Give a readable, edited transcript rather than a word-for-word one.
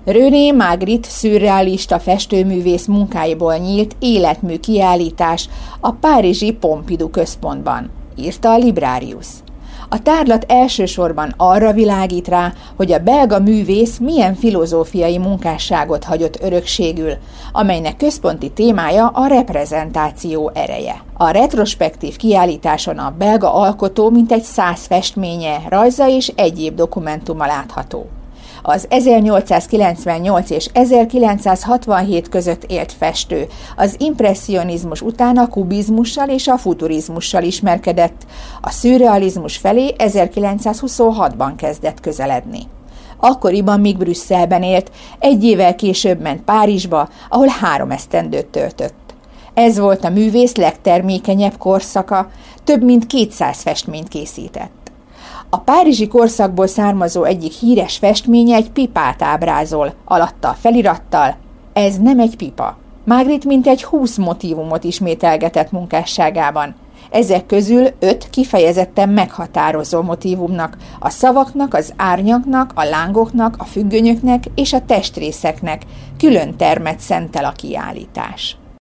René Magritte szürrealista festőművész munkáiból nyílt életmű kiállítás a párizsi Pompidou központban, írta a Librarius. A tárlat elsősorban arra világít rá, hogy a belga művész milyen filozófiai munkásságot hagyott örökségül, amelynek központi témája a reprezentáció ereje. A retrospektív kiállításon a belga alkotó mintegy 100 festménye, rajza és egyéb dokumentuma látható. Az 1898 és 1967 között élt festő az impresszionizmus után a kubizmussal és a futurizmussal ismerkedett, a szürrealizmus felé 1926-ban kezdett közeledni. Akkoriban még Brüsszelben élt, egy évvel később ment Párizsba, ahol 3 esztendőt töltött. Ez volt a művész legtermékenyebb korszaka, több mint 200 festményt készített. A párizsi korszakból származó egyik híres festménye egy pipát ábrázol, alatta a felirattal: ez nem egy pipa. Magritte mintegy 20 motívumot ismételgetett munkásságában. Ezek közül 5 kifejezetten meghatározó motívumnak, a szavaknak, az árnyaknak, a lángoknak, a függönyöknek és a testrészeknek külön termet szentel a kiállítás.